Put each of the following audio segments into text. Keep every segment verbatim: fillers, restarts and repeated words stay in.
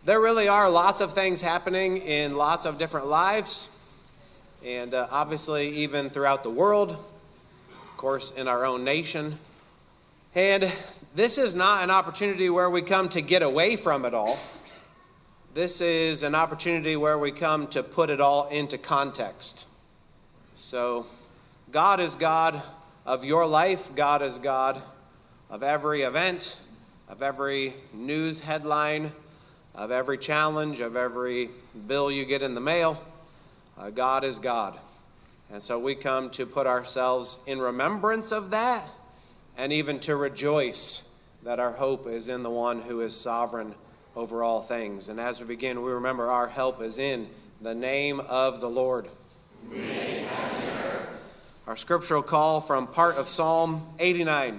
There really are lots of things happening in lots of different lives, and uh, obviously even throughout the world, of course in our own nation. And this is not an opportunity where we come to get away from it all. This is an opportunity where we come to put it all into context. So God is God of your life. God is God of every event, of every news headline, of every challenge, of every bill you get in the mail. Uh, God is God. And so we come to put ourselves in remembrance of that, and even to rejoice that our hope is in the one who is sovereign over all things. And as we begin, we remember our help is in the name of the Lord. We make heaven and earth. Our scriptural call from part of Psalm eighty-nine.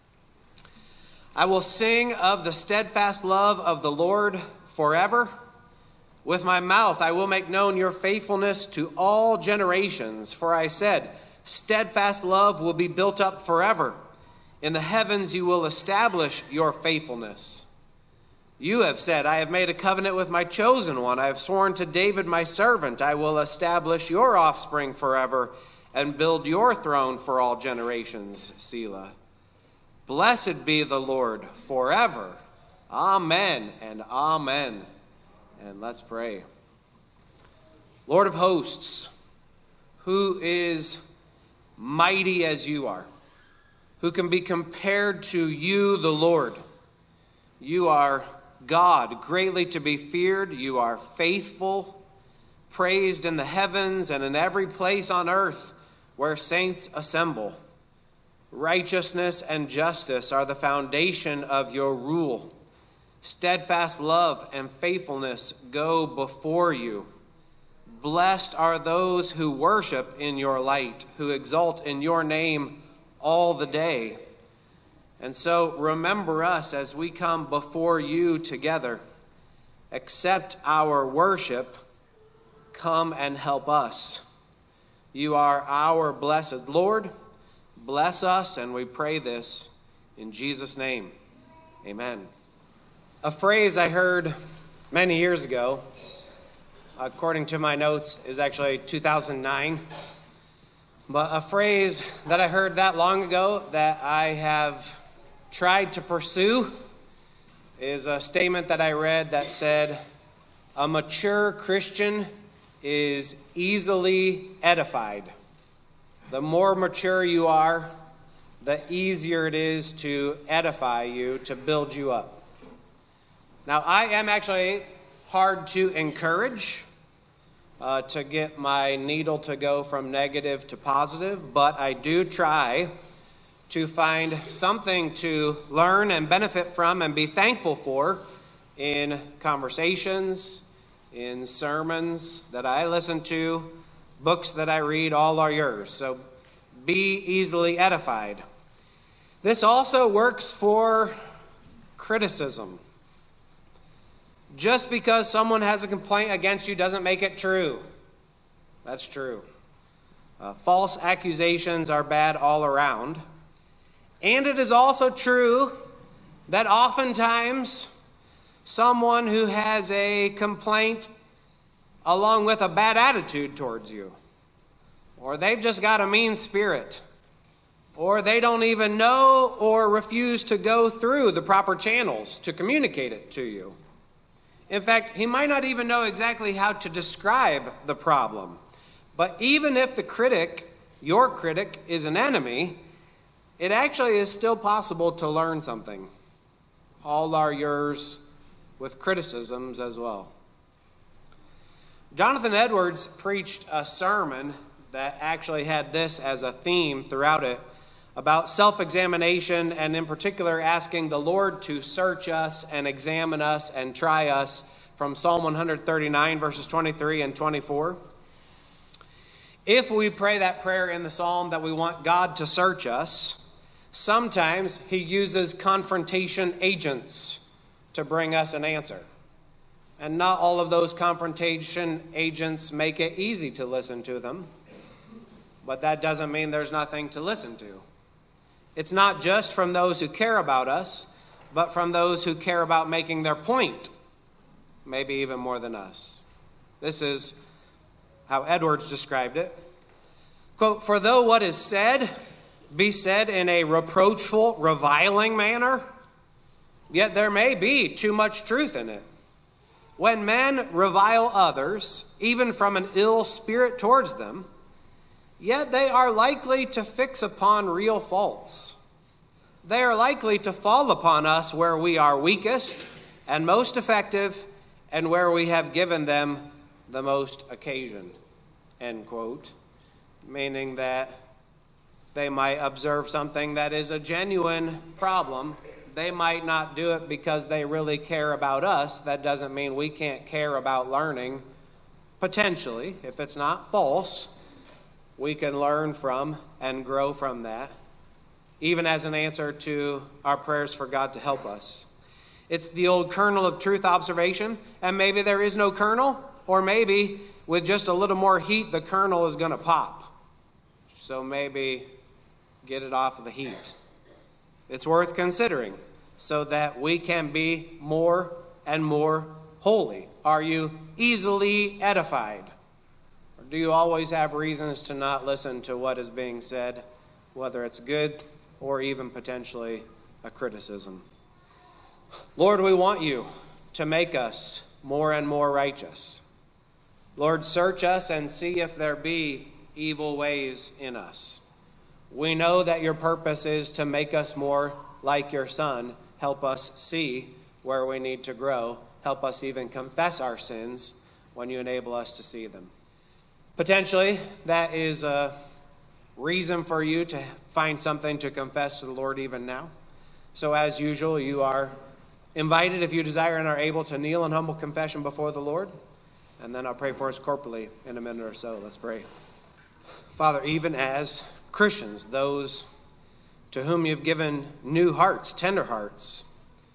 I will sing of the steadfast love of the Lord forever. With my mouth I will make known your faithfulness to all generations. For I said, steadfast love will be built up forever. In the heavens you will establish your faithfulness. You have said, I have made a covenant with my chosen one. I have sworn to David my servant, I will establish your offspring forever and build your throne for all generations. Selah. Blessed be the Lord forever. Amen and amen. And let's pray. Lord of hosts, who is mighty as you are, who can be compared to you, the Lord? You are God, greatly to be feared. You are faithful, praised in the heavens and in every place on earth where saints assemble. Righteousness and justice are the foundation of your rule. Steadfast love and faithfulness go before you. Blessed are those who worship in your light, who exalt in your name all the day. And so remember us as we come before you together. Accept our worship. Come and help us. You are our blessed Lord. Bless us, and we pray this in Jesus' name. Amen. A phrase I heard many years ago, according to my notes, is actually two thousand nine. But a phrase that I heard that long ago that I have tried to pursue is a statement that I read that said, a mature Christian is easily edified. The more mature you are, the easier it is to edify you, to build you up. Now, I am actually hard to encourage, uh, to get my needle to go from negative to positive, but I do try to find something to learn and benefit from and be thankful for in conversations, in sermons that I listen to, books that I read. All are yours. So be easily edified. This also works for criticism. Just because someone has a complaint against you doesn't make it true. That's true. Uh, false accusations are bad all around. And it is also true that oftentimes someone who has a complaint along with a bad attitude towards you, or they've just got a mean spirit, or they don't even know or refuse to go through the proper channels to communicate it to you. In fact, he might not even know exactly how to describe the problem. But even if the critic, your critic, is an enemy, it actually is still possible to learn something. All are yours with criticisms as well. Jonathan Edwards preached a sermon that actually had this as a theme throughout it, about self-examination, and in particular asking the Lord to search us and examine us and try us, from Psalm one thirty-nine, verses twenty-three and twenty-four. If we pray that prayer in the psalm that we want God to search us, sometimes he uses confrontation agents to bring us an answer. And not all of those confrontation agents make it easy to listen to them. But that doesn't mean there's nothing to listen to. It's not just from those who care about us, but from those who care about making their point. maybe even more than us. This is how Edwards described it. Quote, "For though what is said be said in a reproachful, reviling manner, yet there may be too much truth in it. When men revile others, even from an ill spirit towards them, yet they are likely to fix upon real faults. They are likely to fall upon us where we are weakest and most effective, and where we have given them the most occasion." End quote. Meaning that they might observe something that is a genuine problem. They might not do it because they really care about us. That doesn't mean we can't care about learning. Potentially, if it's not false, we can learn from and grow from that, even as an answer to our prayers for God to help us. It's the old kernel of truth observation, and maybe there is no kernel, or maybe with just a little more heat, the kernel is going to pop. So maybe get it off of the heat. It's worth considering so that we can be more and more holy. Are you easily edified? Or do you always have reasons to not listen to what is being said, whether it's good or even potentially a criticism? Lord, we want you to make us more and more righteous. Lord, search us and see if there be evil ways in us. We know that your purpose is to make us more like your Son. Help us see where we need to grow. Help us even confess our sins when you enable us to see them. Potentially, that is a reason for you to find something to confess to the Lord even now. So as usual, you are invited, if you desire and are able, to kneel in humble confession before the Lord. And then I'll pray for us corporately in a minute or so. Let's pray. Father, even as Christians, those to whom you've given new hearts, tender hearts,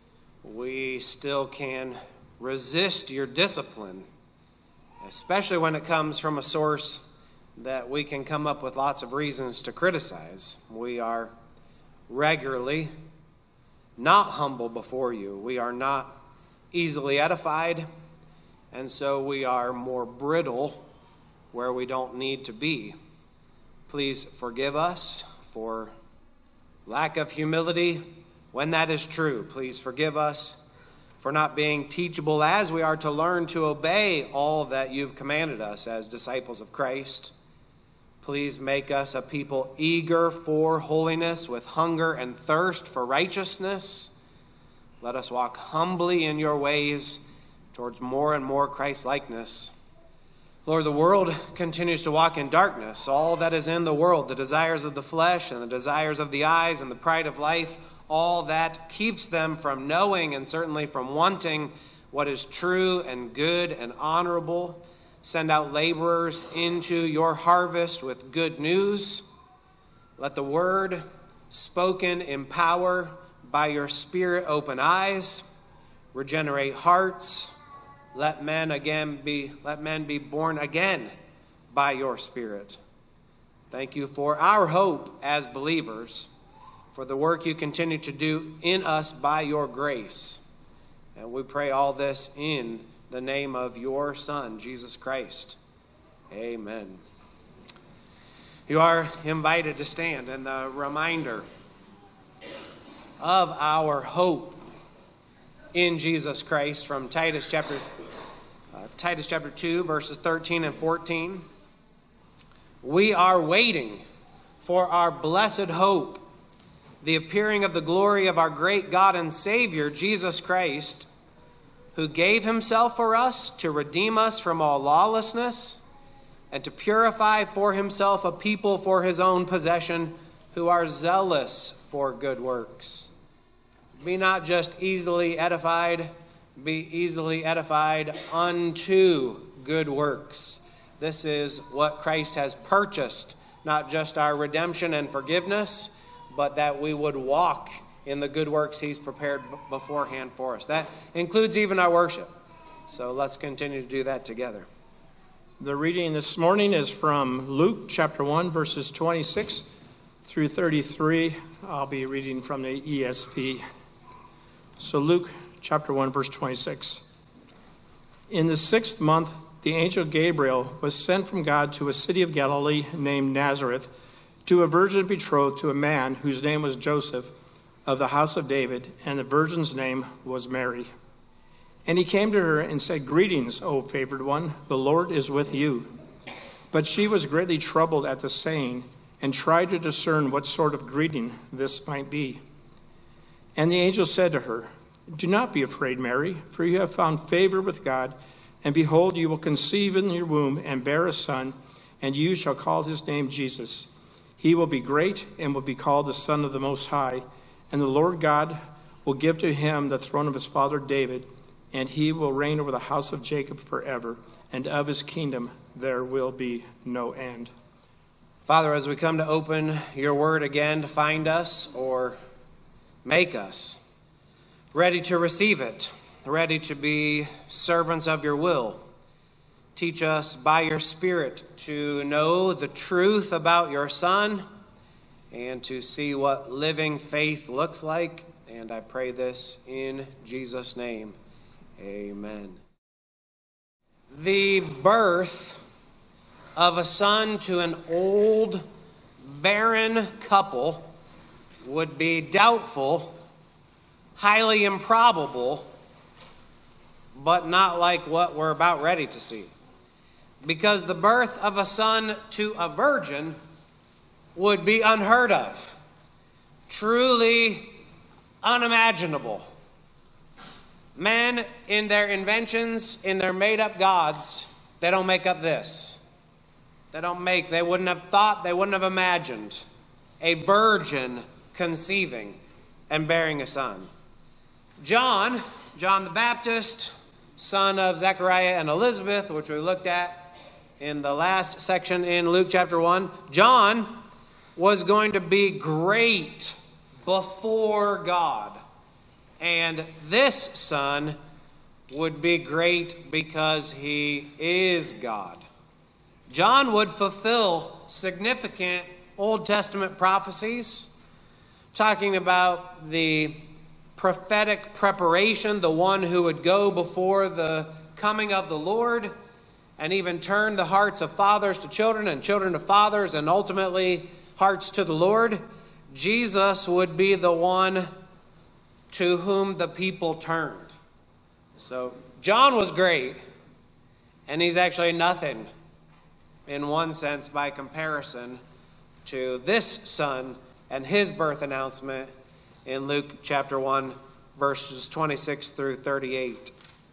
we still can resist your discipline, especially when it comes from a source that we can come up with lots of reasons to criticize. We are regularly not humble before you. We are not easily edified, and so we are more brittle where we don't need to be. Please forgive us for lack of humility when that is true. Please forgive us for not being teachable as we are to learn to obey all that you've commanded us as disciples of Christ. Please make us a people eager for holiness, with hunger and thirst for righteousness. Let us walk humbly in your ways towards more and more Christ-likeness. Lord, the world continues to walk in darkness. All that is in the world, the desires of the flesh and the desires of the eyes and the pride of life, all that keeps them from knowing and certainly from wanting what is true and good and honorable. Send out laborers into your harvest with good news. Let the word spoken in power by your Spirit open eyes, regenerate hearts. Let men again be let men be born again by your Spirit. Thank you for our hope as believers, for the work you continue to do in us by your grace. And we pray all this in the name of your Son, Jesus Christ. Amen. You are invited to stand, and the reminder of our hope in Jesus Christ from Titus chapter uh, Titus chapter two, verses thirteen and fourteen. We are waiting for our blessed hope, the appearing of the glory of our great God and Savior, Jesus Christ, who gave himself for us to redeem us from all lawlessness and to purify for himself a people for his own possession who are zealous for good works. Be not just easily edified, be easily edified unto good works. This is what Christ has purchased, not just our redemption and forgiveness, but that we would walk in the good works he's prepared beforehand for us. That includes even our worship. So let's continue to do that together. The reading this morning is from Luke chapter one, verses twenty-six through thirty-three. I'll be reading from the E S V. So Luke chapter one, verse twenty-six. In the sixth month, the angel Gabriel was sent from God to a city of Galilee named Nazareth, to a virgin betrothed to a man whose name was Joseph, of the house of David, and the virgin's name was Mary. And he came to her and said, "Greetings, O favored one, the Lord is with you." But she was greatly troubled at the saying, and tried to discern what sort of greeting this might be. And the angel said to her, "Do not be afraid, Mary, for you have found favor with God, and behold, you will conceive in your womb and bear a son, and you shall call his name Jesus. He will be great and will be called the Son of the Most High, and the Lord God will give to him the throne of his father David, and he will reign over the house of Jacob forever, and of his kingdom there will be no end." Father, as we come to open your word again to find us or make us ready to receive it, ready to be servants of your will, teach us by your Spirit to know the truth about your Son and to see what living faith looks like. And I pray this in Jesus' name. Amen. The birth of a son to an old, barren couple would be doubtful, highly improbable, but not like what we're about ready to see. Because the birth of a son to a virgin would be unheard of, truly unimaginable. Men, in their inventions, in their made-up gods, they don't make up this. They don't make, they wouldn't have thought, they wouldn't have imagined a virgin conceiving and bearing a son. John, John the Baptist, son of Zechariah and Elizabeth, which we looked at in the last section in Luke chapter one, John was going to be great before God. And this son would be great because he is God. John would fulfill significant Old Testament prophecies, talking about the prophetic preparation, the one who would go before the coming of the Lord, and even turn the hearts of fathers to children and children to fathers, and ultimately hearts to the Lord. Jesus would be the one to whom the people turned. So John was great, and he's actually nothing in one sense by comparison to this son and his birth announcement in Luke chapter one, verses twenty-six through thirty-eight.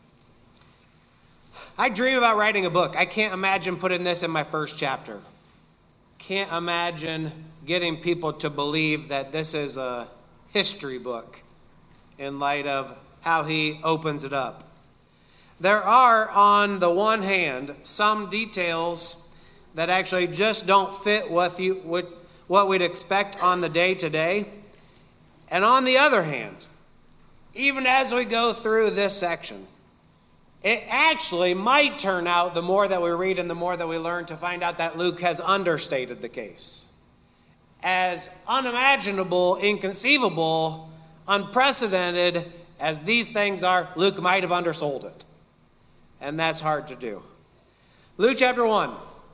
I dream about writing a book. I can't imagine putting this in my first chapter. Can't imagine getting people to believe that this is a history book in light of how he opens it up. There are, on the one hand, some details that actually just don't fit with you, with what we'd expect on the day-to-day. And on the other hand, even as we go through this section, it actually might turn out, the more that we read and the more that we learn, to find out that Luke has understated the case. As unimaginable, inconceivable, unprecedented as these things are, Luke might have undersold it. And that's hard to do. Luke chapter one,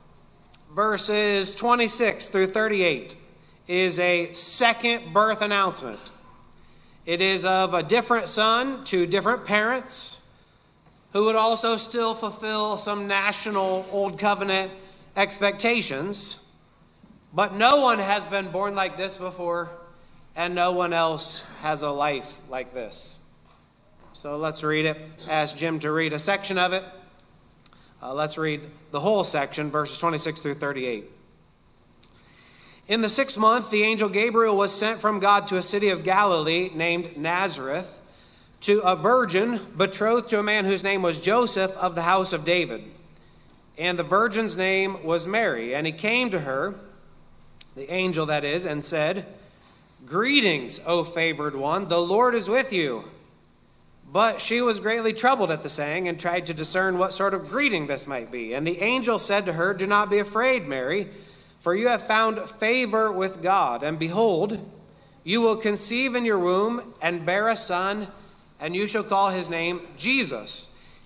verses twenty-six through thirty-eight is a second birth announcement. It is of a different son to different parents who would also still fulfill some national Old Covenant expectations. But no one has been born like this before, and no one else has a life like this. So let's read it. Ask Jim to read a section of it. Uh, let's read the whole section, verses twenty-six through thirty-eight. In the sixth month, the angel Gabriel was sent from God to a city of Galilee named Nazareth, to a virgin betrothed to a man whose name was Joseph, of the house of David. And the virgin's name was Mary. And he came to her, the angel that is, and said, "Greetings, O favored one, the Lord is with you." But she was greatly troubled at the saying, and tried to discern what sort of greeting this might be. And the angel said to her, "Do not be afraid, Mary, for you have found favor with God. And behold, you will conceive in your womb and bear a son, and you shall call his name Jesus.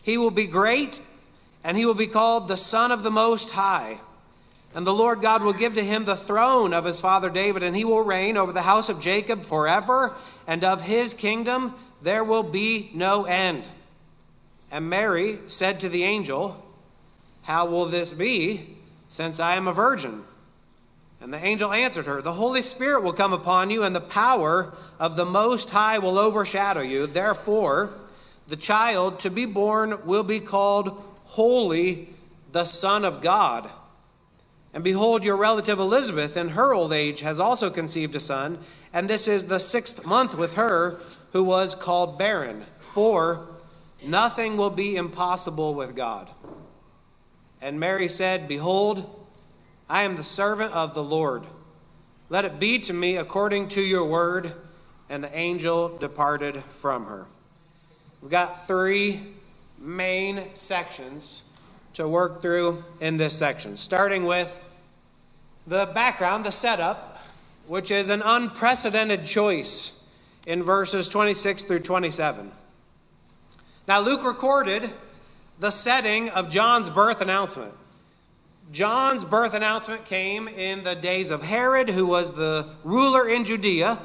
He will be great, and he will be called the Son of the Most High. And the Lord God will give to him the throne of his father David, and he will reign over the house of Jacob forever, and of his kingdom there will be no end." And Mary said to the angel, "How will this be, since I am a virgin?" And the angel answered her, "The Holy Spirit will come upon you, and the power of the Most High will overshadow you. Therefore, the child to be born will be called Holy, the Son of God. And behold, your relative Elizabeth in her old age has also conceived a son, and this is the sixth month with her who was called barren. For nothing will be impossible with God." And Mary said, "Behold, I am the servant of the Lord. Let it be to me according to your word." And the angel departed from her. We've got three main sections to work through in this section, starting with the background, the setup, which is an unprecedented choice in verses twenty-six through twenty-seven. Now, Luke recorded the setting of John's birth announcement. John's birth announcement came in the days of Herod, who was the ruler in Judea.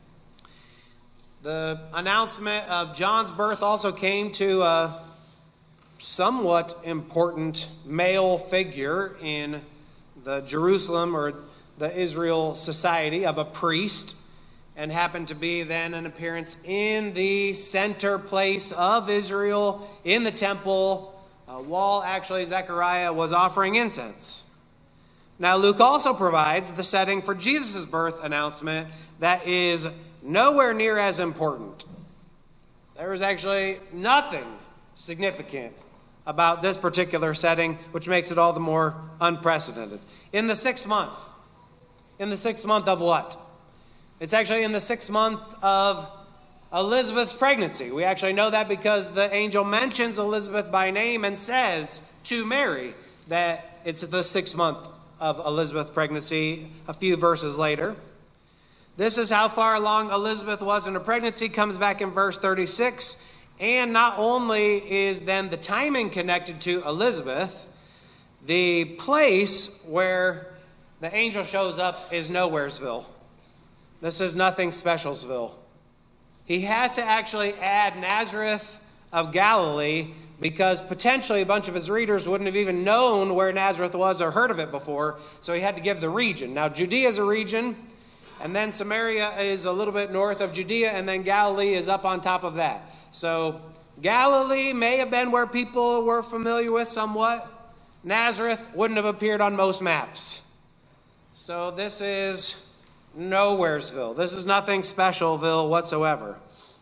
The announcement of John's birth also came to a somewhat important male figure in the Jerusalem or the Israel society of a priest, and happened to be then an appearance in the center place of Israel in the temple, uh, while actually Zechariah was offering incense. Now, Luke also provides the setting for Jesus' birth announcement that is nowhere near as important. There is actually nothing significant about this particular setting, which makes it all the more unprecedented. In the sixth month. In the sixth month of what? It's actually in the sixth month of Elizabeth's pregnancy. We actually know that because the angel mentions Elizabeth by name and says to Mary that it's the sixth month of Elizabeth's pregnancy a few verses later. This is how far along Elizabeth was in her pregnancy, comes back in verse thirty-six. And not only is then the timing connected to Elizabeth, the place where the angel shows up is Nowheresville. This is nothing specialsville. He has to actually add Nazareth of Galilee because potentially a bunch of his readers wouldn't have even known where Nazareth was or heard of it before, so he had to give the region. Now, Judea is a region, and then Samaria is a little bit north of Judea, and then Galilee is up on top of that. So Galilee may have been where people were familiar with somewhat. Nazareth wouldn't have appeared on most maps. So this is Nowheresville. This is nothing specialville whatsoever.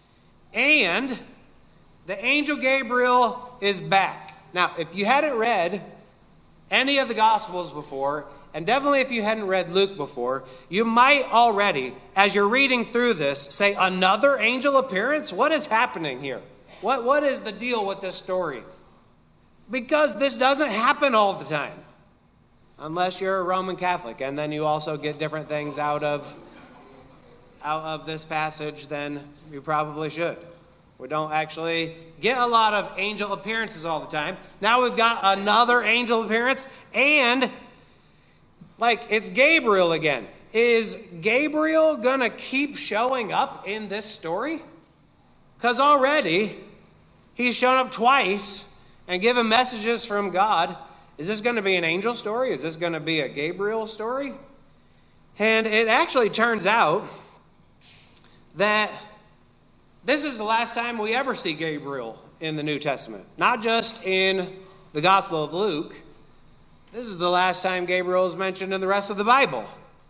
And the angel Gabriel is back. Now, if you hadn't read any of the Gospels before, and definitely if you hadn't read Luke before, you might already, as you're reading through this, say, another angel appearance? What is happening here? What, what is the deal with this story? Because this doesn't happen all the time. Unless you're a Roman Catholic, and then you also get different things out of, out of this passage than you probably should. We don't actually get a lot of angel appearances all the time. Now we've got another angel appearance, and like it's Gabriel again. Is Gabriel going to keep showing up in this story? Because already he's shown up twice and given messages from God. Is this going to be an angel story? Is this going to be a Gabriel story? And it actually turns out that this is the last time we ever see Gabriel in the New Testament. Not just in the Gospel of Luke. This is the last time Gabriel is mentioned in the rest of the Bible.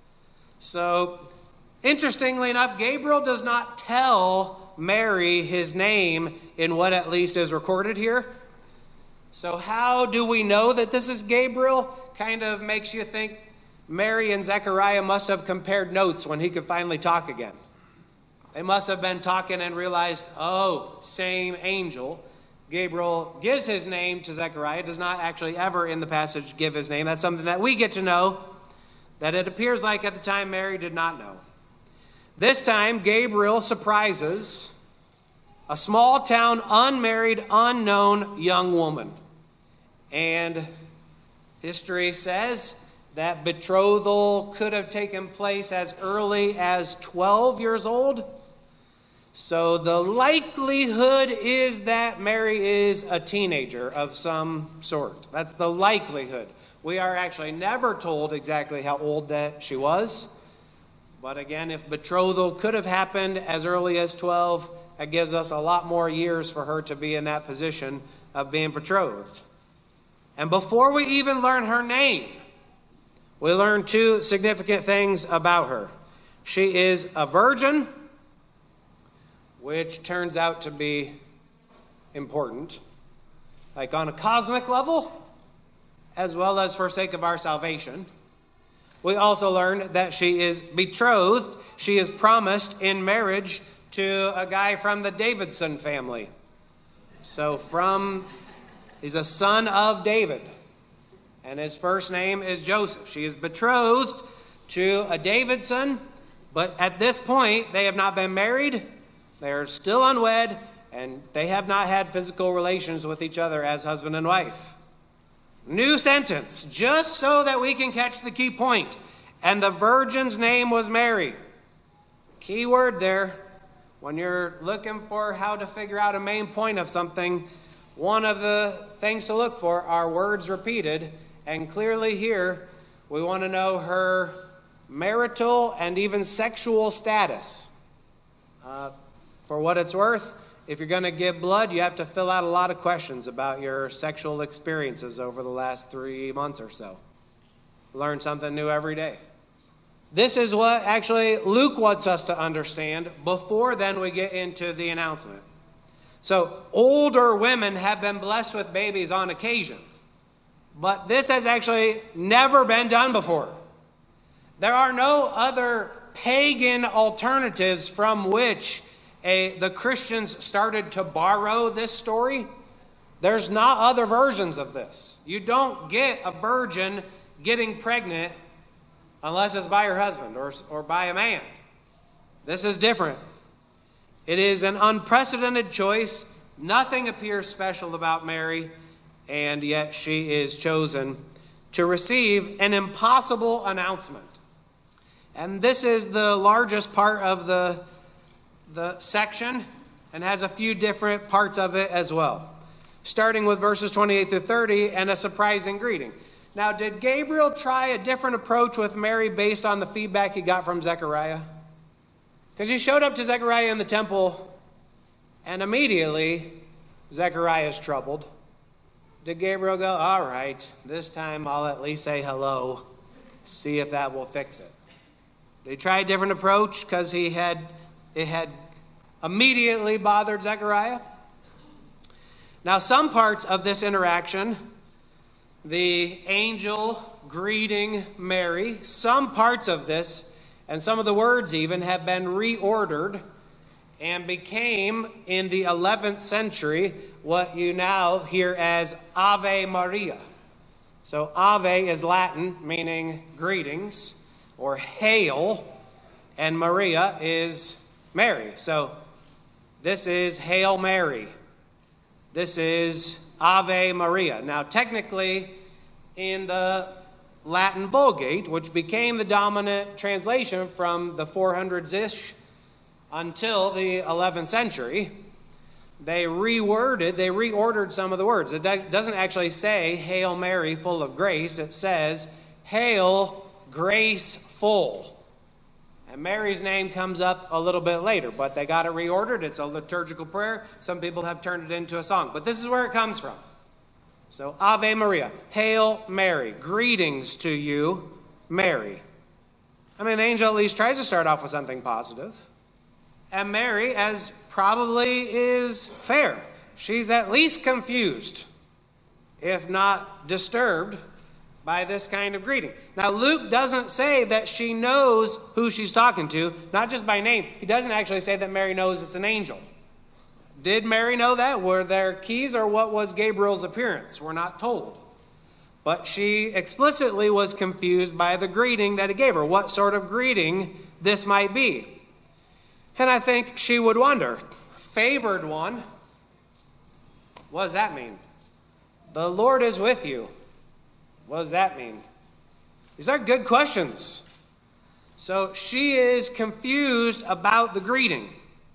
So, interestingly enough, Gabriel does not tell Mary his name in what at least is recorded here. So how do we know that this is Gabriel? Kind of makes you think Mary and Zechariah must have compared notes when he could finally talk again. They must have been talking and realized, oh, same angel. Gabriel gives his name to Zechariah, does not actually ever in the passage give his name. That's something that we get to know, that it appears like at the time Mary did not know. This time, Gabriel surprises a small town, unmarried, unknown young woman. And history says that betrothal could have taken place as early as twelve years old. So the likelihood is that Mary is a teenager of some sort. That's the likelihood. We are actually never told exactly how old that she was. But again, if betrothal could have happened as early as twelve, that gives us a lot more years for her to be in that position of being betrothed. And before we even learn her name, we learn two significant things about her. She is a virgin, which turns out to be important, like on a cosmic level, as well as for sake of our salvation. We also learn that she is betrothed. She is promised in marriage to a guy from the Davidson family. So from, he's a son of David, and his first name is Joseph. She is betrothed to a Davidson, but at this point, they have not been married. They are still unwed, and they have not had physical relations with each other as husband and wife. New sentence, just so that we can catch the key point. And the virgin's name was Mary. Key word there. When you're looking for how to figure out a main point of something, one of the things to look for are words repeated. And clearly here, we want to know her marital and even sexual status. Uh, for what it's worth, if you're going to give blood, you have to fill out a lot of questions about your sexual experiences over the last three months or so. Learn something new every day. This is what actually Luke wants us to understand before then we get into the announcement. So older women have been blessed with babies on occasion, but this has actually never been done before. There are no other pagan alternatives from which A, the Christians started to borrow this story. There's not other versions of this. You don't get a virgin getting pregnant unless it's by her husband or, or by a man. This is different. It is an unprecedented choice. Nothing appears special about Mary, and yet she is chosen to receive an impossible announcement. And this is the largest part of the the section and has a few different parts of it as well. Starting with verses twenty-eight through thirty and a surprising greeting. Now, did Gabriel try a different approach with Mary based on the feedback he got from Zechariah? Because he showed up to Zechariah in the temple and immediately Zechariah is troubled. Did Gabriel go, all right, this time I'll at least say hello, see if that will fix it? Did he try a different approach because he had it had immediately bothered Zechariah? Now, some parts of this interaction, the angel greeting Mary, some parts of this, and some of the words even, have been reordered and became, in the eleventh century, what you now hear as Ave Maria. So Ave is Latin, meaning greetings, or hail, and Maria is Mary. So this is Hail Mary. This is Ave Maria. Now, technically, in the Latin Vulgate, which became the dominant translation from the four hundreds-ish until the eleventh century, they reworded, they reordered some of the words. It doesn't actually say, Hail Mary, full of grace. It says, Hail, grace full. And Mary's name comes up a little bit later, but they got it reordered. It's a liturgical prayer. Some people have turned it into a song, but this is where it comes from. So, Ave Maria, Hail Mary, greetings to you, Mary. I mean, the angel at least tries to start off with something positive. And Mary, as probably is fair, she's at least confused, if not disturbed, by this kind of greeting. Now, Luke doesn't say that she knows who she's talking to, not just by name. He doesn't actually say that Mary knows it's an angel. Did Mary know that? Were there keys, or what was Gabriel's appearance? We're not told. But she explicitly was confused by the greeting that he gave her, what sort of greeting this might be. And I think she would wonder, favored one. What does that mean? The Lord is with you. What does that mean? These are good questions. So she is confused about the greeting.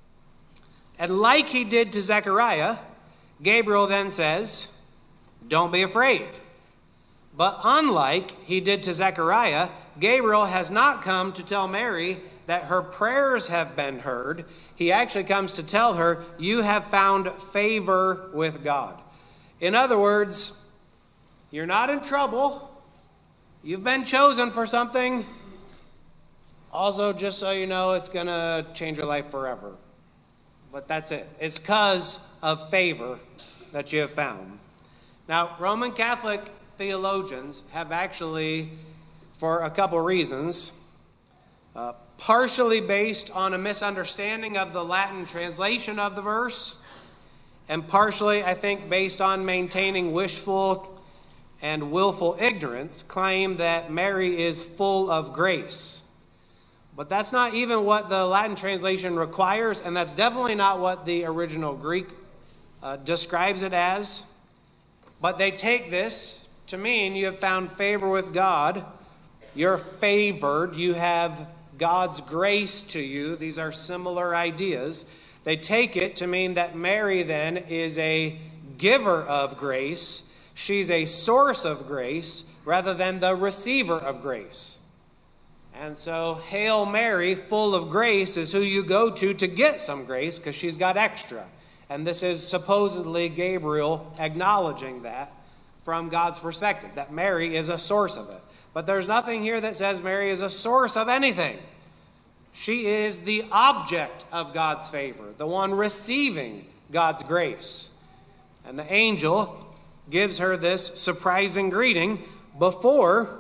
And like he did to Zechariah, Gabriel then says, don't be afraid. But unlike he did to Zechariah, Gabriel has not come to tell Mary that her prayers have been heard. He actually comes to tell her, you have found favor with God. In other words, you're not in trouble. You've been chosen for something. Also, just so you know, it's going to change your life forever. But that's it. It's because of favor that you have found. Now, Roman Catholic theologians have actually, for a couple reasons, uh, partially based on a misunderstanding of the Latin translation of the verse, and partially, I think, based on maintaining wishful and willful ignorance, claim that Mary is full of grace. But that's not even what the Latin translation requires, and that's definitely not what the original Greek uh, describes it as. But they take this to mean you have found favor with God. You're favored. You have God's grace to you. These are similar ideas. They take it to mean that Mary then is a giver of grace. She's a source of grace rather than the receiver of grace. And so, Hail Mary, full of grace, is who you go to to get some grace because she's got extra. And this is supposedly Gabriel acknowledging that from God's perspective, that Mary is a source of it. But there's nothing here that says Mary is a source of anything. She is the object of God's favor, the one receiving God's grace. And the angel gives her this surprising greeting before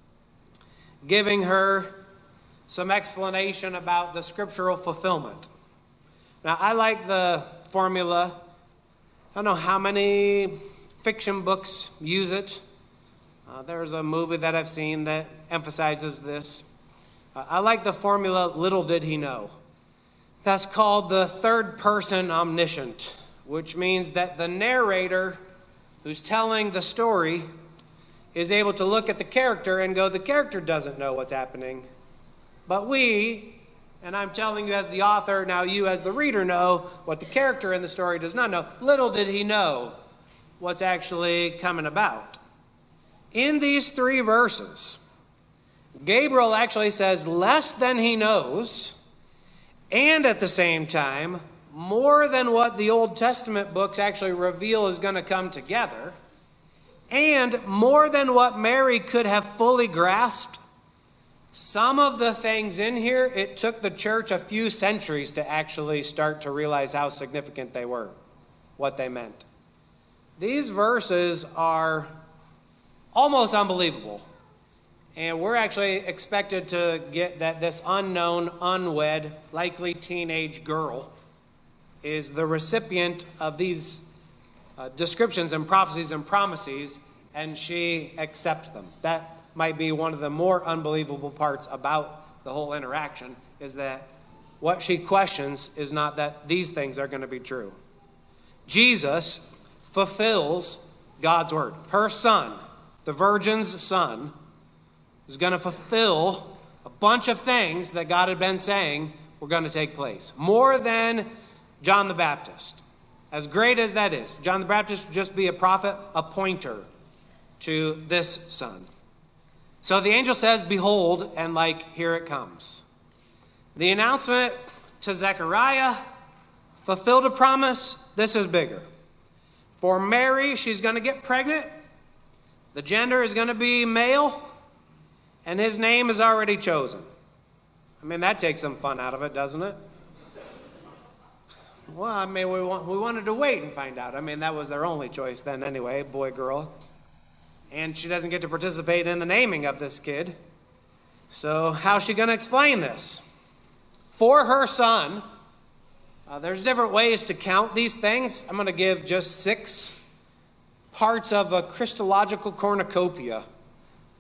giving her some explanation about the scriptural fulfillment. Now, I like the formula. I don't know how many fiction books use it. Uh, there's a movie that I've seen that emphasizes this. Uh, I like the formula, little did he know. That's called the third person omniscient, which means that the narrator who's telling the story is able to look at the character and go, the character doesn't know what's happening. But we, and I'm telling you as the author, now you as the reader know what the character in the story does not know. Little did he know what's actually coming about. In these three verses, Gabriel actually says less than he knows, and at the same time, more than what the Old Testament books actually reveal is going to come together. And more than what Mary could have fully grasped. Some of the things in here, it took the church a few centuries to actually start to realize how significant they were, what they meant. These verses are almost unbelievable. And we're actually expected to get that this unknown, unwed, likely teenage girl is the recipient of these Uh, descriptions and prophecies and promises, and she accepts them. That might be one of the more unbelievable parts about the whole interaction, is that what she questions is not that these things are going to be true. Jesus fulfills God's word. Her son, the virgin's son, is going to fulfill a bunch of things that God had been saying were going to take place. More than John the Baptist. As great as that is, John the Baptist would just be a prophet, a pointer to this son. So the angel says, behold, and like, here it comes. The announcement to Zechariah fulfilled a promise. This is bigger. For Mary, she's going to get pregnant. The gender is going to be male, and his name is already chosen. I mean, that takes some fun out of it, doesn't it? Well, I mean, we, want, we wanted to wait and find out. I mean, that was their only choice then anyway, boy, girl. And she doesn't get to participate in the naming of this kid. So how's she going to explain this? For her son, uh, there's different ways to count these things. I'm going to give just six parts of a Christological cornucopia.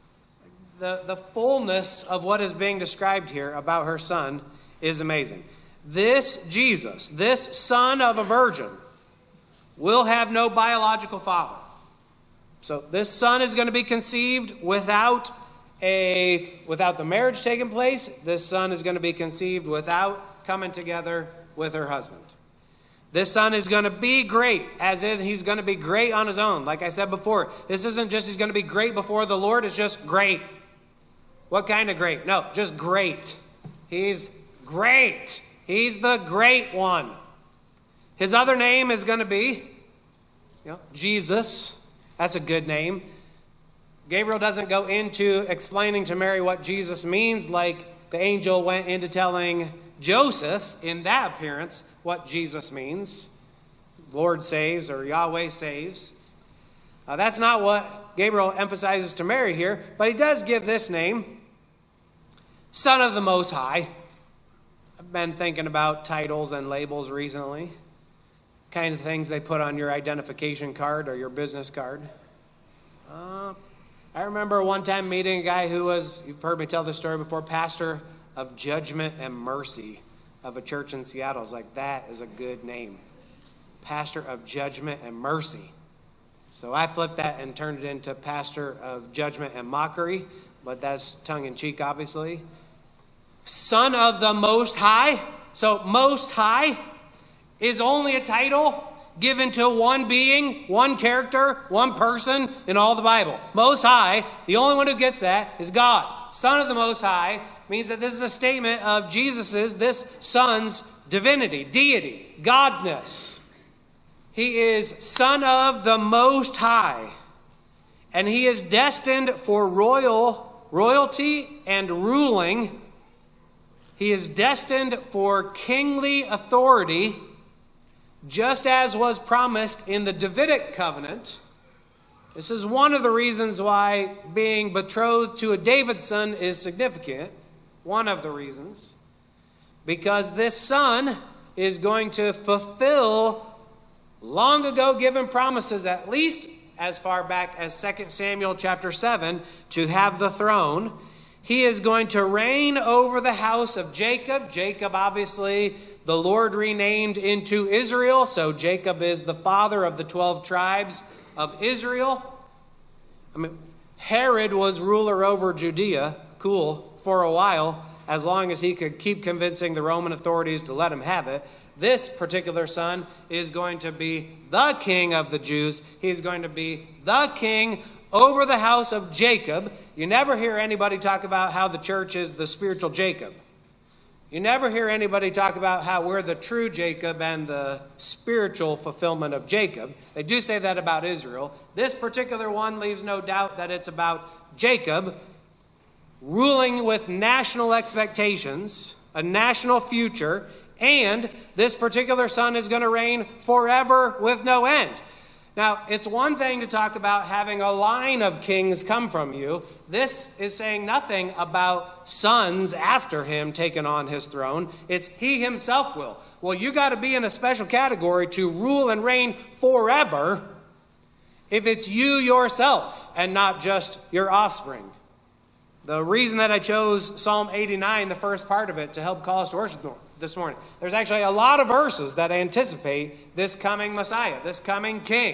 The, the fullness of what is being described here about her son is amazing. this Jesus, this son of a virgin, will have no biological father. So this son is going to be conceived without a without the marriage taking place. This son is going to be conceived without coming together with her husband. This son is going to be great, as in he's going to be great on his own. Like I said before, this isn't just he's going to be great before the Lord, it's just great. What kind of great? No, just great. He's great. He's the great one. His other name is going to be, you know, Jesus. That's a good name. Gabriel doesn't go into explaining to Mary what Jesus means like the angel went into telling Joseph in that appearance what Jesus means. Lord saves or Yahweh saves. Uh, that's not what Gabriel emphasizes to Mary here, but he does give this name, Son of the Most High. I've been thinking about titles and labels recently, kind of things they put on your identification card or your business card. Uh, I remember one time meeting a guy who was, you've heard me tell this story before, pastor of Judgment and Mercy of a church in Seattle. I was like, that is a good name. Pastor of Judgment and Mercy. So I flipped that and turned it into Pastor of Judgment and Mockery, but that's tongue-in-cheek, obviously. Son of the Most High. So Most High is only a title given to one being, one character, one person in all the Bible. Most High, the only one who gets that is God. Son of the Most High means that this is a statement of Jesus's, this son's divinity, deity, godness. He is Son of the Most High, and he is destined for royal royalty and ruling. He is destined for kingly authority, just as was promised in the Davidic covenant. This is one of the reasons why being betrothed to a David son is significant. One of the reasons. Because this son is going to fulfill long ago given promises, at least as far back as Second Samuel chapter seven, to have the throne. He is going to reign over the house of Jacob. Jacob, obviously, the Lord renamed into Israel. So Jacob is the father of the twelve tribes of Israel. I mean, Herod was ruler over Judea, cool, for a while, as long as he could keep convincing the Roman authorities to let him have it. This particular son is going to be the king of the Jews. He's going to be the king over the house of Jacob. You never hear anybody talk about how the church is the spiritual Jacob. You never hear anybody talk about how we're the true Jacob and the spiritual fulfillment of Jacob. They do say that about Israel. This particular one leaves no doubt that it's about Jacob ruling with national expectations, a national future, and this particular son is going to reign forever with no end. Now, it's one thing to talk about having a line of kings come from you. This is saying nothing about sons after him taking on his throne. It's he himself will. Well, you got to be in a special category to rule and reign forever if it's you yourself and not just your offspring. The reason that I chose Psalm eighty-nine, the first part of it, to help call us to worship this morning, there's actually a lot of verses that anticipate this coming Messiah, this coming King,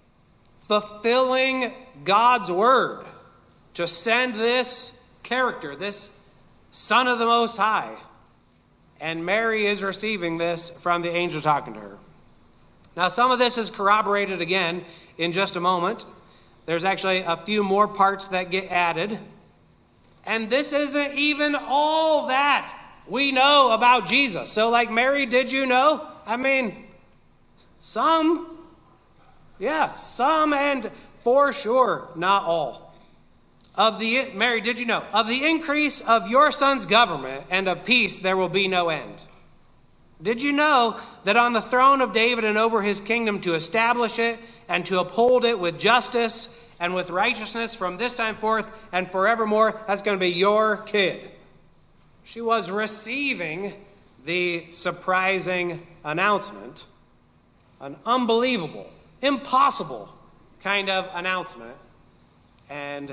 fulfilling God's word to send this character, this Son of the Most High. And Mary is receiving this from the angel talking to her. Now, some of this is corroborated again in just a moment. There's actually a few more parts that get added. And this isn't even all that we know about Jesus. So like Mary, did you know? I mean, some. Yeah, some, and for sure, not all. Of the Mary, did you know? Of the increase of your son's government and of peace there will be no end. Did you know that on the throne of David and over his kingdom to establish it and to uphold it with justice and with righteousness from this time forth and forevermore, that's going to be your kid. She was receiving the surprising announcement, an unbelievable, impossible kind of announcement, and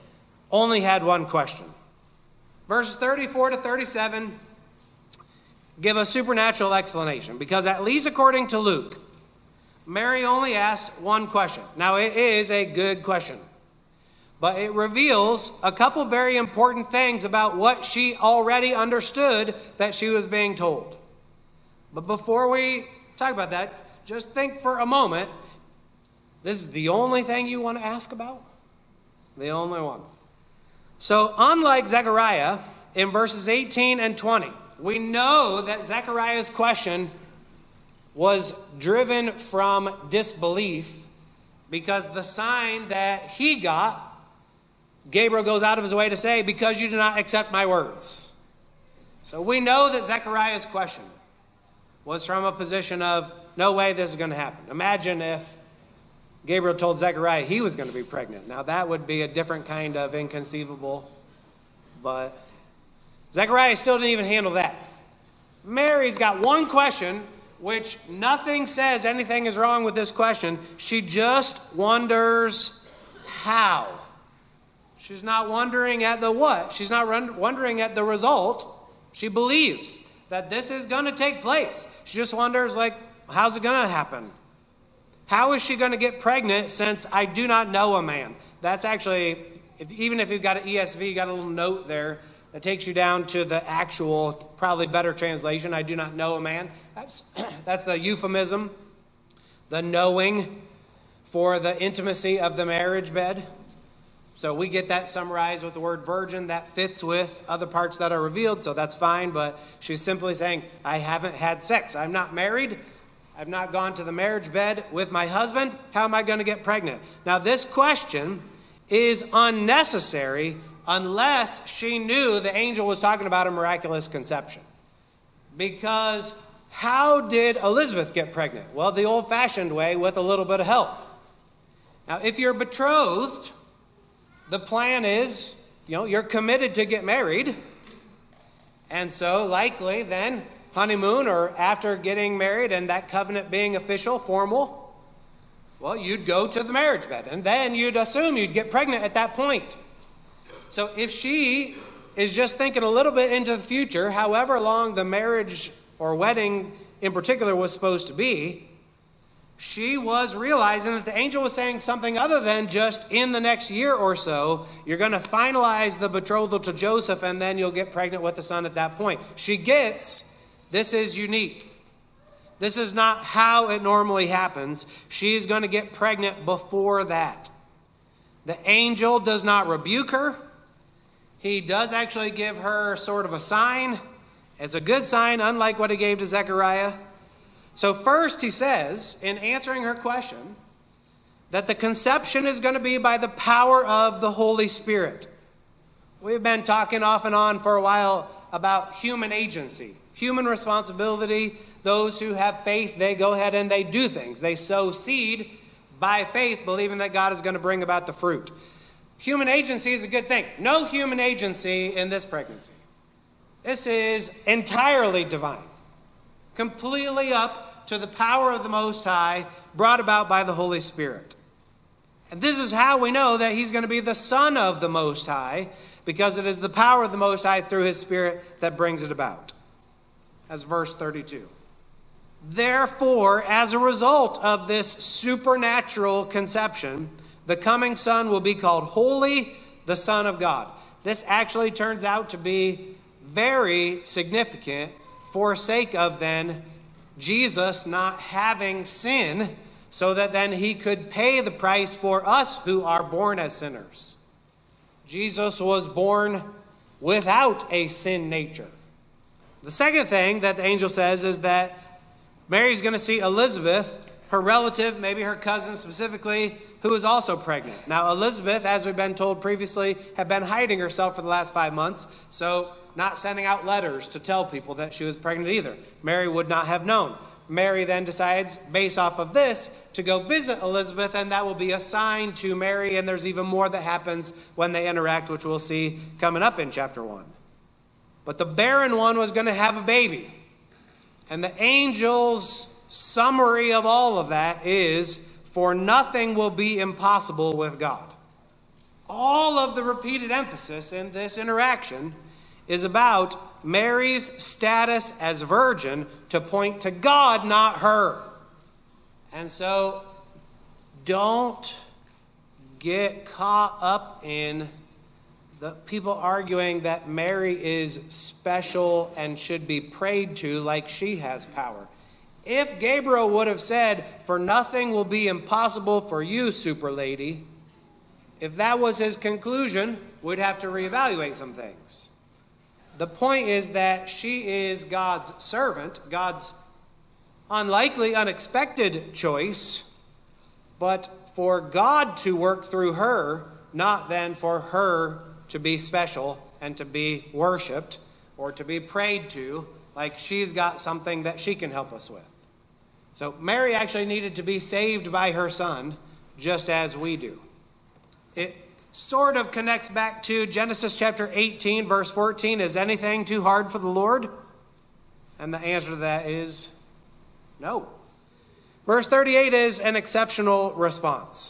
only had one question. Verses thirty-four to thirty-seven, give a supernatural explanation, because at least according to Luke, Mary only asked one question. Now, it is a good question, but it reveals a couple very important things about what she already understood that she was being told. But before we talk about that, just think for a moment. This is the only thing you want to ask about? The only one. So, unlike Zechariah, in verses eighteen and twenty, we know that Zechariah's question was driven from disbelief, because the sign that he got, Gabriel goes out of his way to say, because you do not accept my words. So we know that Zechariah's question was from a position of, no way this is going to happen. Imagine if Gabriel told Zechariah he was going to be pregnant. Now that would be a different kind of inconceivable, but Zechariah still didn't even handle that. Mary's got one question, which nothing says anything is wrong with this question. She just wonders how. She's not wondering at the what. She's not wondering at the result. She believes that this is going to take place. She just wonders, like, how's it going to happen? How is she going to get pregnant since I do not know a man? That's actually, if, even if you've got an E S V, you got a little note there that takes you down to the actual, probably better translation, I do not know a man. That's, that's the euphemism, the knowing for the intimacy of the marriage bed. So we get that summarized with the word virgin. That fits with other parts that are revealed, so that's fine. But she's simply saying, I haven't had sex. I'm not married. I've not gone to the marriage bed with my husband. How am I going to get pregnant? Now, this question is unnecessary unless she knew the angel was talking about a miraculous conception. Because how did Elizabeth get pregnant? Well, the old-fashioned way, with a little bit of help. Now, if you're betrothed, the plan is, you know, you're committed to get married. And so likely then honeymoon, or after getting married and that covenant being official, formal, well, you'd go to the marriage bed. And then you'd assume you'd get pregnant at that point. So if she is just thinking a little bit into the future, however long the marriage or wedding in particular was supposed to be, she was realizing that the angel was saying something other than just in the next year or so, you're going to finalize the betrothal to Joseph and then you'll get pregnant with the son at that point. She gets, this is unique. This is not how it normally happens. She's going to get pregnant before that. The angel does not rebuke her. He does actually give her sort of a sign. It's a good sign, unlike what he gave to Zechariah. So first he says, in answering her question, that the conception is going to be by the power of the Holy Spirit. We've been talking off and on for a while about human agency, human responsibility. Those who have faith, they go ahead and they do things. They sow seed by faith, believing that God is going to bring about the fruit. Human agency is a good thing. No human agency in this pregnancy. This is entirely divine, completely up to the power of the Most High, brought about by the Holy Spirit. And this is how we know that he's going to be the Son of the Most High, because it is the power of the Most High through his Spirit that brings it about. That's verse thirty-two. Therefore, as a result of this supernatural conception, the coming Son will be called Holy, the Son of God. This actually turns out to be very significant for sake of then Jesus not having sin, so that then he could pay the price for us who are born as sinners. Jesus was born without a sin nature. The second thing that the angel says is that Mary's going to see Elizabeth, her relative, maybe her cousin specifically, who is also pregnant. Now, Elizabeth, as we've been told previously, had been hiding herself for the last five months, so not sending out letters to tell people that she was pregnant either. Mary would not have known. Mary then decides, based off of this, to go visit Elizabeth, and that will be a sign to Mary, and there's even more that happens when they interact, which we'll see coming up in chapter one. But the barren one was going to have a baby. And the angel's summary of all of that is, for nothing will be impossible with God. All of the repeated emphasis in this interaction is about Mary's status as virgin to point to God, not her. And so don't get caught up in the people arguing that Mary is special and should be prayed to like she has power. If Gabriel would have said, "For nothing will be impossible for you, super lady," if that was his conclusion, we'd have to reevaluate some things. The point is that she is God's servant, God's unlikely, unexpected choice, but for God to work through her, not then for her to be special and to be worshiped or to be prayed to, like she's got something that she can help us with. So Mary actually needed to be saved by her son, just as we do. It sort of connects back to Genesis chapter eighteen, verse fourteen. Is anything too hard for the Lord? And the answer to that is no. Verse thirty-eight is an exceptional response.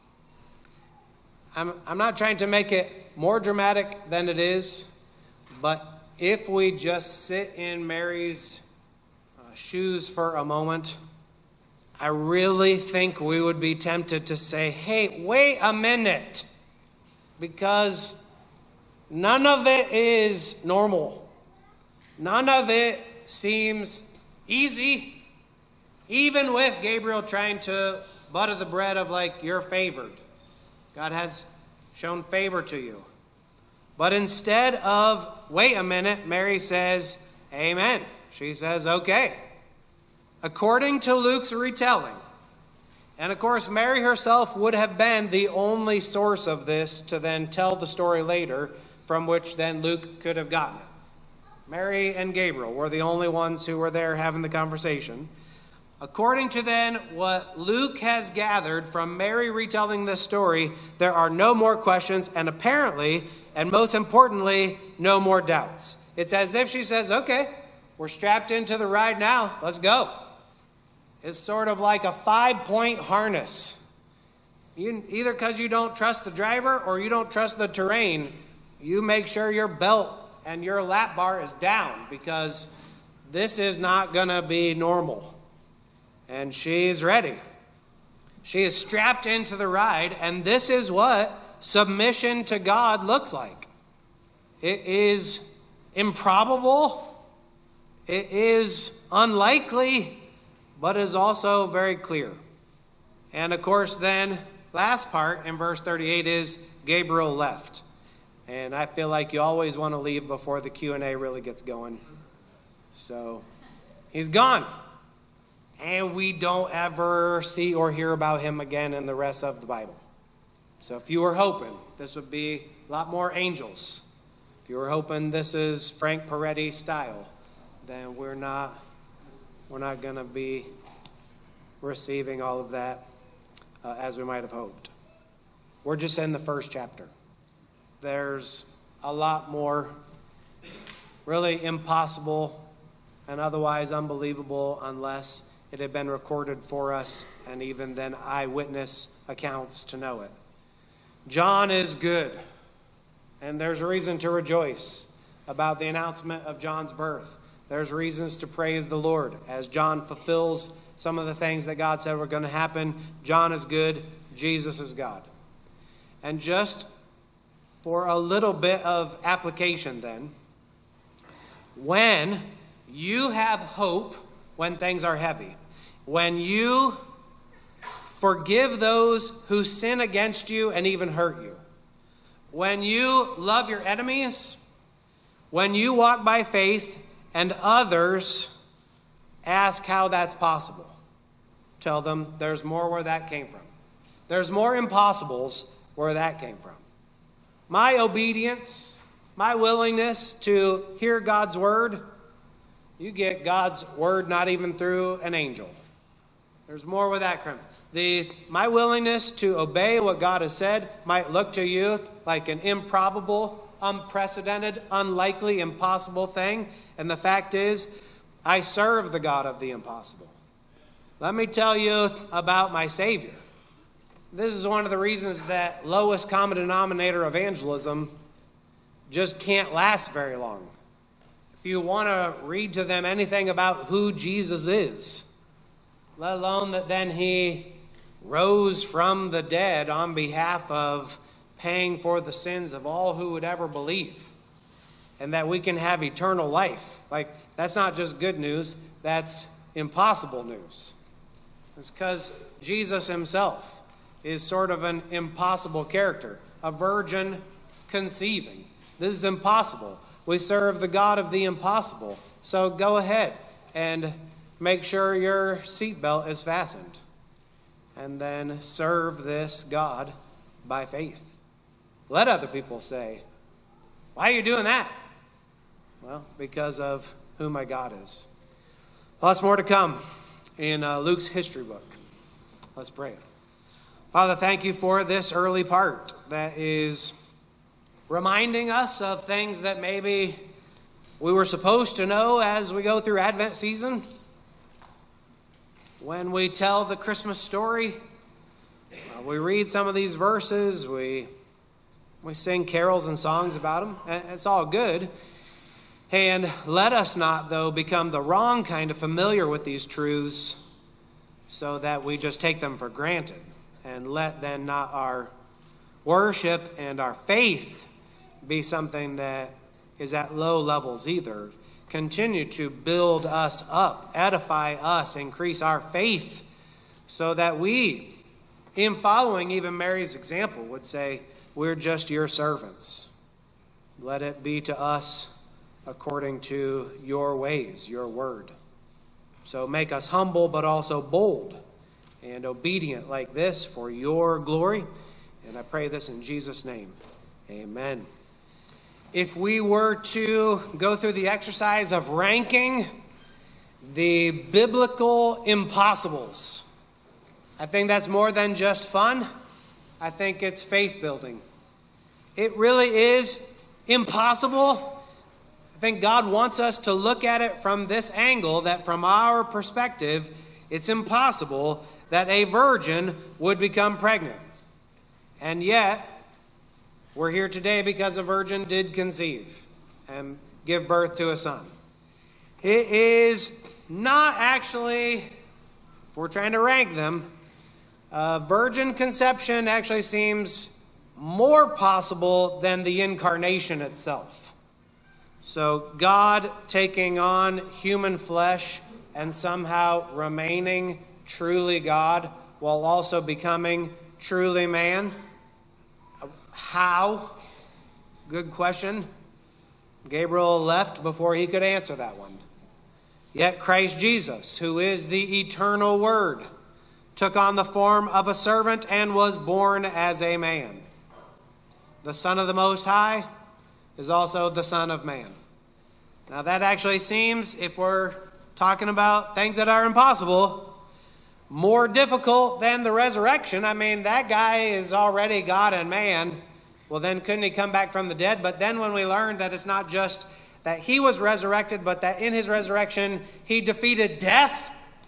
I'm, I'm not trying to make it more dramatic than it is, but if we just sit in Mary's uh, shoes for a moment, I really think we would be tempted to say, "Hey, wait a minute," because none of it is normal. None of it seems easy, even with Gabriel trying to butter the bread of like, you're favored. God has shown favor to you. But instead of, wait a minute, Mary says, amen. She says, okay. According to Luke's retelling, and of course Mary herself would have been the only source of this to then tell the story later, from which then Luke could have gotten it. Mary and Gabriel were the only ones who were there having the conversation. According to then what Luke has gathered from Mary retelling this story, there are no more questions, and apparently, and most importantly, no more doubts. It's as if she says, okay, we're strapped into the ride now, let's go. It's sort of like a five-point harness. You, either because you don't trust the driver or you don't trust the terrain, you make sure your belt and your lap bar is down, because this is not going to be normal. And she's ready. She is strapped into the ride, and this is what submission to God looks like. It is improbable. It is unlikely, but is also very clear. And of course, then, last part in verse thirty-eight is Gabriel left. And I feel like you always want to leave before the Q and A really gets going. So, he's gone. And we don't ever see or hear about him again in the rest of the Bible. So if you were hoping this would be a lot more angels, if you were hoping this is Frank Peretti style, then we're not, we're not going to be receiving all of that uh, as we might have hoped. We're just in the first chapter. There's a lot more really impossible and otherwise unbelievable unless it had been recorded for us, and even then eyewitness accounts to know it. John is good, and there's reason to rejoice about the announcement of John's birth. There's reasons to praise the Lord as John fulfills some of the things that God said were going to happen. John is good, Jesus is God. And just for a little bit of application then, when you have hope when things are heavy, when you forgive those who sin against you and even hurt you, when you love your enemies, when you walk by faith and others ask how that's possible, tell them there's more where that came from. There's more impossibles where that came from. My obedience, my willingness to hear God's word, you get God's word not even through an angel. There's more where that comes from. The, my willingness to obey what God has said might look to you like an improbable, unprecedented, unlikely, impossible thing. And the fact is, I serve the God of the impossible. Let me tell you about my Savior. This is one of the reasons that lowest common denominator evangelism just can't last very long. If you want to read to them anything about who Jesus is, let alone that then he rose from the dead on behalf of paying for the sins of all who would ever believe, and that we can have eternal life. Like, that's not just good news, that's impossible news. It's because Jesus himself is sort of an impossible character, a virgin conceiving. This is impossible. We serve the God of the impossible. So go ahead and make sure your seatbelt is fastened, and then serve this God by faith. Let other people say, why are you doing that? Well, because of who my God is. Lots more to come in uh, Luke's history book. Let's pray. Father, thank you for this early part that is reminding us of things that maybe we were supposed to know as we go through Advent season. When we tell the Christmas story, uh, we read some of these verses, we, we sing carols and songs about them. It's all good. And let us not, though, become the wrong kind of familiar with these truths so that we just take them for granted. And let then not our worship and our faith be something that is at low levels either. Continue to build us up, edify us, increase our faith so that we, in following even Mary's example, would say, we're just your servants. Let it be to us according to your ways, your word. So make us humble but also bold and obedient like this for your glory. And I pray this in Jesus' name. Amen. If we were to go through the exercise of ranking the biblical impossibles, I think that's more than just fun. I think it's faith building. It really is impossible. I think God wants us to look at it from this angle, that from our perspective, it's impossible that a virgin would become pregnant. And yet, we're here today because a virgin did conceive and give birth to a son. It is not actually, if we're trying to rank them, uh, virgin conception actually seems more possible than the incarnation itself. So God taking on human flesh and somehow remaining truly God while also becoming truly man. How? Good question. Gabriel left before he could answer that one. Yet Christ Jesus, who is the eternal Word, took on the form of a servant and was born as a man. The Son of the Most High is also the Son of Man. Now that actually seems, if we're talking about things that are impossible, more difficult than the resurrection. I mean, that guy is already God and man. Well, then couldn't he come back from the dead? But then when we learned that it's not just that he was resurrected, but that in his resurrection he defeated death.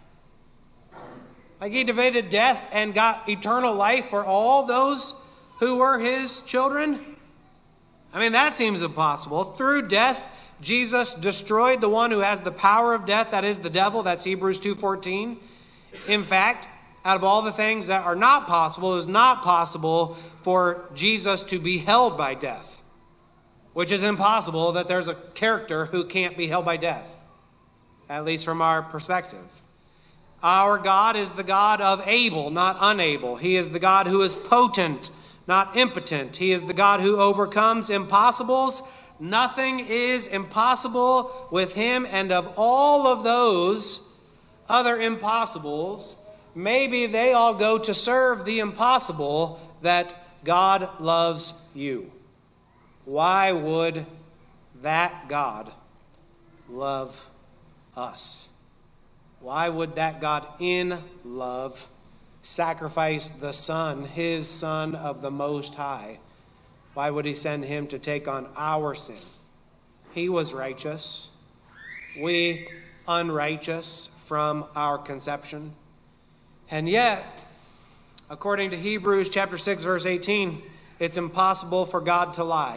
Like he defeated death and got eternal life for all those who were his children. I mean, that seems impossible. Through death, Jesus destroyed the one who has the power of death, that is the devil. That's Hebrews two fourteen. In fact, out of all the things that are not possible, it is not possible for Jesus to be held by death, which is impossible that there's a character who can't be held by death, at least from our perspective. Our God is the God of able, not unable. He is the God who is potent, not impotent. He is the God who overcomes impossibles. Nothing is impossible with him, and of all of those other impossibles, maybe they all go to serve the impossible, that God loves you. Why would that God love us? Why would that God in love sacrifice the Son, his Son of the Most High? Why would he send him to take on our sin? He was righteous. We unrighteous from our conception. And yet, according to Hebrews chapter six, verse eighteen, it's impossible for God to lie.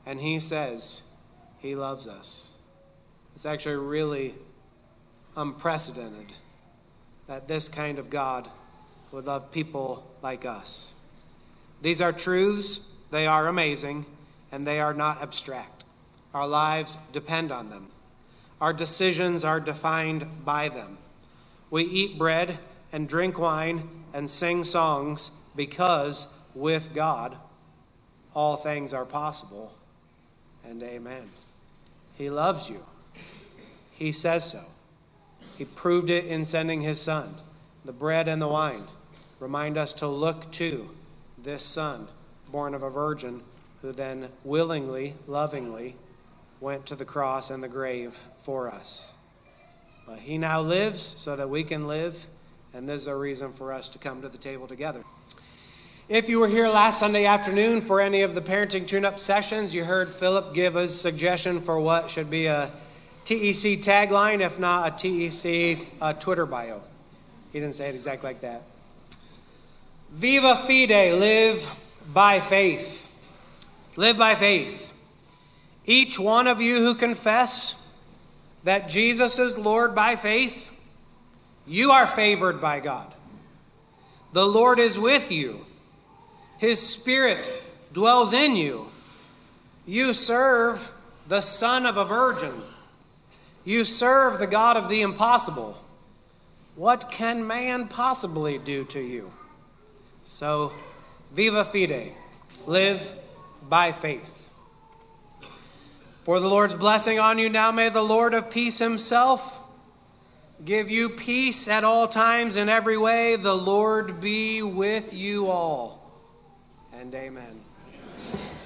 and he says he loves us. It's actually really unprecedented that this kind of God would love people like us. These are truths, they are amazing, and they are not abstract. Our lives depend on them. Our decisions are defined by them. We eat bread and drink wine and sing songs because with God, all things are possible. And amen. He loves you. He says so. He proved it in sending his Son. The bread and the wine remind us to look to this Son, born of a virgin, who then willingly, lovingly went to the cross and the grave for us. But he now lives so that we can live, and this is a reason for us to come to the table together. If you were here last Sunday afternoon for any of the parenting tune-up sessions, you heard Philip give his suggestion for what should be a T E C tagline, if not a T E C uh, Twitter bio. He didn't say it exactly like that. Viva fide, live by faith. Live by faith. Each one of you who confess that Jesus is Lord by faith, you are favored by God. The Lord is with you. His Spirit dwells in you. You serve the Son of a virgin. You serve the God of the impossible. What can man possibly do to you? So, viva fide, live by faith. For the Lord's blessing on you now, may the Lord of peace himself give you peace at all times in every way. The Lord be with you all. And amen. Amen.